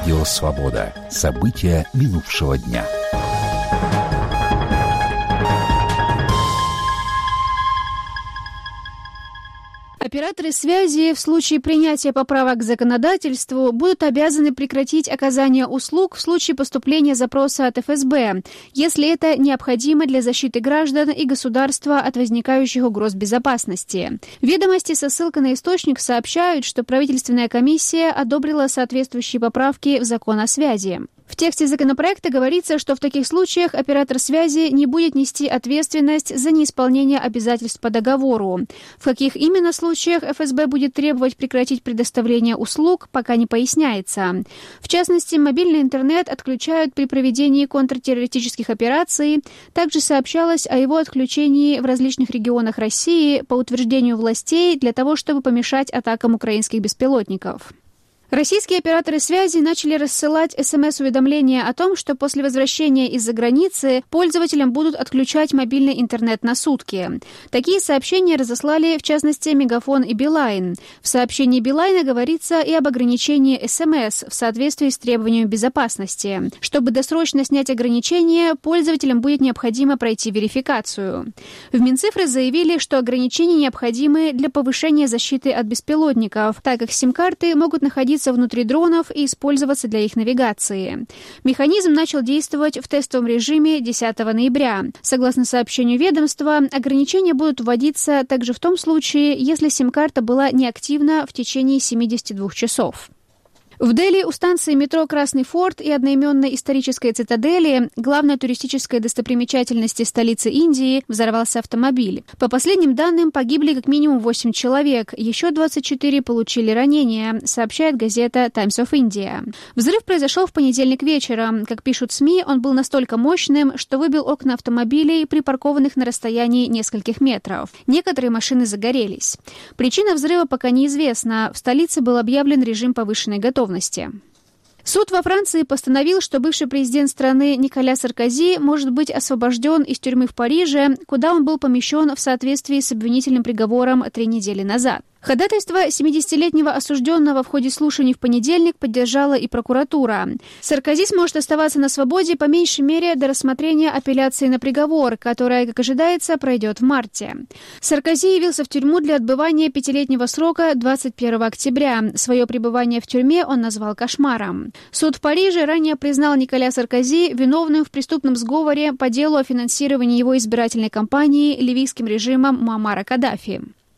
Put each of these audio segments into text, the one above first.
Радио «Свобода». События минувшего дня. Операторы связи в случае принятия поправок к законодательству будут обязаны прекратить оказание услуг в случае поступления запроса от ФСБ, если это необходимо для защиты граждан и государства от возникающих угроз безопасности. Ведомости со ссылкой на источник сообщают, что правительственная комиссия одобрила соответствующие поправки в закон о связи. В тексте законопроекта говорится, что в таких случаях оператор связи не будет нести ответственность за неисполнение обязательств по договору. В каких именно случаях ФСБ будет требовать прекратить предоставление услуг, пока не поясняется. В частности, мобильный интернет отключают при проведении контртеррористических операций. Также сообщалось о его отключении в различных регионах России по утверждению властей для того, чтобы помешать атакам украинских беспилотников. Российские операторы связи начали рассылать СМС-уведомления о том, что после возвращения из-за границы пользователям будут отключать мобильный интернет на сутки. Такие сообщения разослали, в частности, Мегафон и Билайн. В сообщении Билайна говорится и об ограничении СМС в соответствии с требованиями безопасности. Чтобы досрочно снять ограничения, пользователям будет необходимо пройти верификацию. В Минцифры заявили, что ограничения необходимы для повышения защиты от беспилотников, так как сим-карты могут находиться внутри дронов и использоваться для их навигации. Механизм начал действовать в тестовом режиме 10 ноября. Согласно сообщению ведомства, ограничения будут вводиться также в том случае, если сим-карта была неактивна в течение 72 часов. В Дели у станции метро «Красный форт» и одноименной исторической цитадели, главной туристической достопримечательности столицы Индии, взорвался автомобиль. По последним данным, погибли как минимум 8 человек, еще 24 получили ранения, сообщает газета «Times of India». Взрыв произошел в понедельник вечером. Как пишут СМИ, он был настолько мощным, что выбил окна автомобилей, припаркованных на расстоянии нескольких метров. Некоторые машины загорелись. Причина взрыва пока неизвестна. В столице был объявлен режим повышенной готовности. Суд во Франции постановил, что бывший президент страны Николя Саркози может быть освобожден из тюрьмы в Париже, куда он был помещен в соответствии с обвинительным приговором 3 недели назад. Ходатайство 70-летнего осужденного в ходе слушаний в понедельник поддержала и прокуратура. Саркози сможет оставаться на свободе по меньшей мере до рассмотрения апелляции на приговор, которая, как ожидается, пройдет в марте. Саркози явился в тюрьму для отбывания 5-летнего срока 21 октября. Свое пребывание в тюрьме он назвал кошмаром. Суд в Париже ранее признал Николя Саркози виновным в преступном сговоре по делу о финансировании его избирательной кампании ливийским режимом Муаммара Каддафи.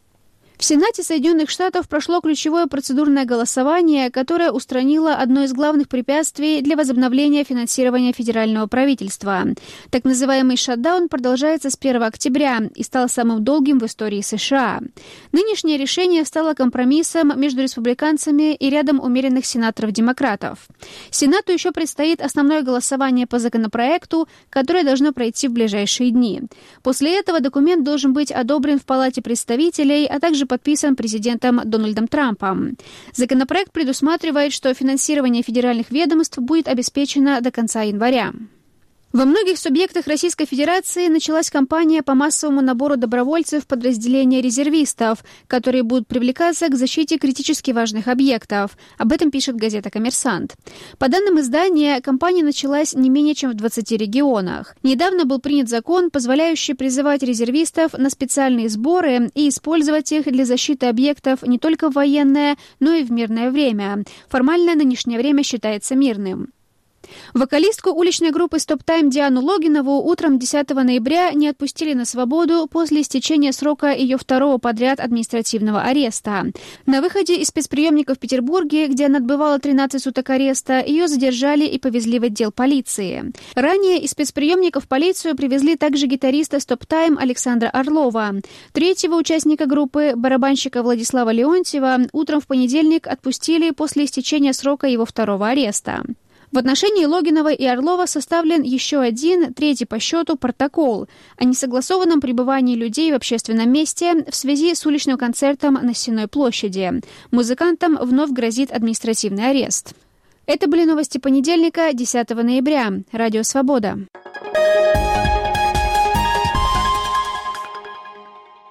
В Сенате Соединенных Штатов прошло ключевое процедурное голосование, которое устранило одно из главных препятствий для возобновления финансирования федерального правительства. Так называемый шатдаун продолжается с 1 октября и стал самым долгим в истории США. Нынешнее решение стало компромиссом между республиканцами и рядом умеренных сенаторов-демократов. Сенату еще предстоит основное голосование по законопроекту, которое должно пройти в ближайшие дни. После этого документ должен быть одобрен в Палате представителей, а также подписан президентом Дональдом Трампом. Законопроект предусматривает, что финансирование федеральных ведомств будет обеспечено до конца января. Во многих субъектах Российской Федерации началась кампания по массовому набору добровольцев в подразделения резервистов, которые будут привлекаться к защите критически важных объектов. Об этом пишет газета «Коммерсант». По данным издания, кампания началась не менее чем в 20 регионах. Недавно был принят закон, позволяющий призывать резервистов на специальные сборы и использовать их для защиты объектов не только в военное, но и в мирное время. Формально нынешнее время считается мирным. Вокалистку уличной группы «Стоп-тайм» Диану Логинову утром 10 ноября не отпустили на свободу после истечения срока ее второго подряд административного ареста. На выходе из спецприемника в Петербурге, где она отбывала 13 суток ареста, ее задержали и повезли в отдел полиции. Ранее из спецприемника в полицию привезли также гитариста «Стоп-тайм» Александра Орлова. Третьего участника группы, барабанщика Владислава Леонтьева, утром в понедельник отпустили после истечения срока его второго ареста. В отношении Логинова и Орлова составлен еще один, третий по счету, протокол о несогласованном пребывании людей в общественном месте в связи с уличным концертом на Сенной площади. Музыкантам вновь грозит административный арест. Это были новости понедельника, 10 ноября. Радио «Свобода».